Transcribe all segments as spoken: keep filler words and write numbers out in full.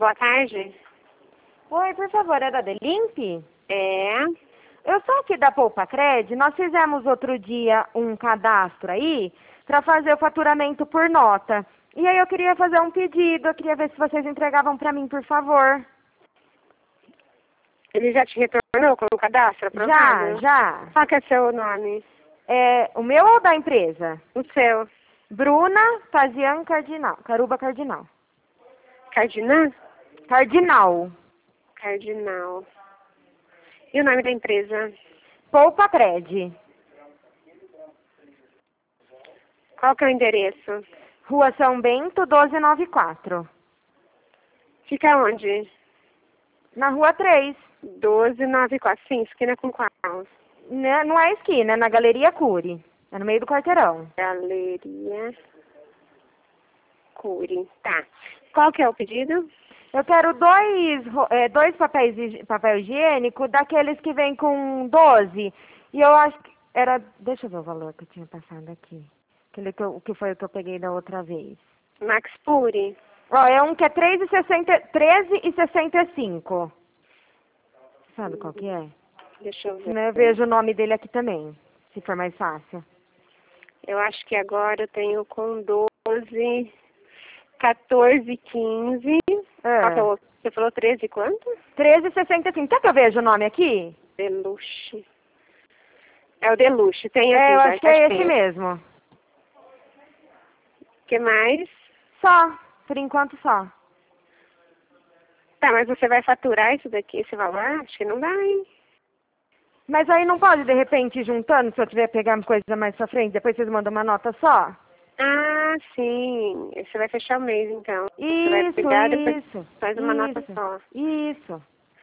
Boa tarde. Oi, por favor, é da Delimp? É. Eu sou aqui da Poupa Cred. Nós fizemos outro dia um cadastro aí para fazer o faturamento por nota. E aí eu queria fazer um pedido, eu queria ver se vocês entregavam para mim, por favor. Ele já te retornou com o cadastro aprovado? Já, já. Qual que é seu nome? É o meu ou da empresa? O seu? Bruna Pazian Cardinal, Caruba Cardinal. Cardinal? Cardinal. Cardinal. E o nome da empresa? Poupa Cred. Qual que é o endereço? Rua São Bento, doze noventa e quatro. Fica onde? Na Rua três. doze noventa e quatro. Sim, esquina com qual? Né, não é esquina, é na Galeria Cury. É no meio do quarteirão. Galeria Cury. Tá. Qual que é o pedido? Eu quero dois, ro- é, dois papéis, higi- papel higiênico, daqueles que vem com doze. E eu acho que era... Deixa eu ver o valor que eu tinha passado aqui. Aquele que, eu, que foi o que eu peguei da outra vez. Max Puri. Ó, é um que é três e sessenta, treze e sessenta e cinco. Sabe qual que é? Deixa eu ver. Senão eu vejo o nome dele aqui também, se for mais fácil. Eu acho que agora eu tenho com doze, quatorze, quinze. É. Qual que é o outro? Você falou treze quanto? treze e sessenta e cinco. Quer que eu veja o nome aqui? Deluxe. É o Deluxe. Tem aqui, É, eu já, acho que é já esse tem. mesmo. O que mais? Só, por enquanto só. Tá, mas você vai faturar isso daqui, esse valor? Acho que não dá, hein? Mas aí não pode, de repente, ir juntando, se eu tiver pegar coisa mais pra frente, depois vocês mandam uma nota só? Ah, sim. Você vai fechar o mês, então. Você vai Isso, pegar, depois isso. faz uma nota isso, só. Isso.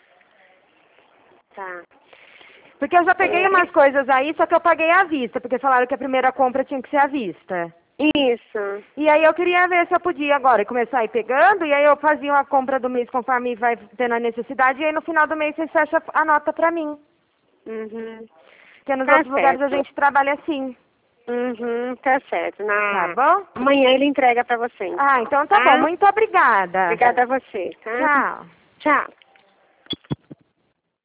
Tá. Porque eu já peguei É. umas coisas aí, só que eu paguei à vista, porque falaram que a primeira compra tinha que ser à vista. Isso. E aí eu queria ver se eu podia agora começar a ir pegando, e aí eu fazia a compra do mês conforme vai tendo a necessidade, e aí no final do mês vocês fecham a nota pra mim. Uhum. Porque nos Tá outros lugares a certo. gente trabalha assim. Uhum, tá certo. Na... Tá bom? Amanhã ele entrega pra você. Então. Ah, então tá bom. Muito obrigada. Obrigada a você, tá? Tchau. Tchau.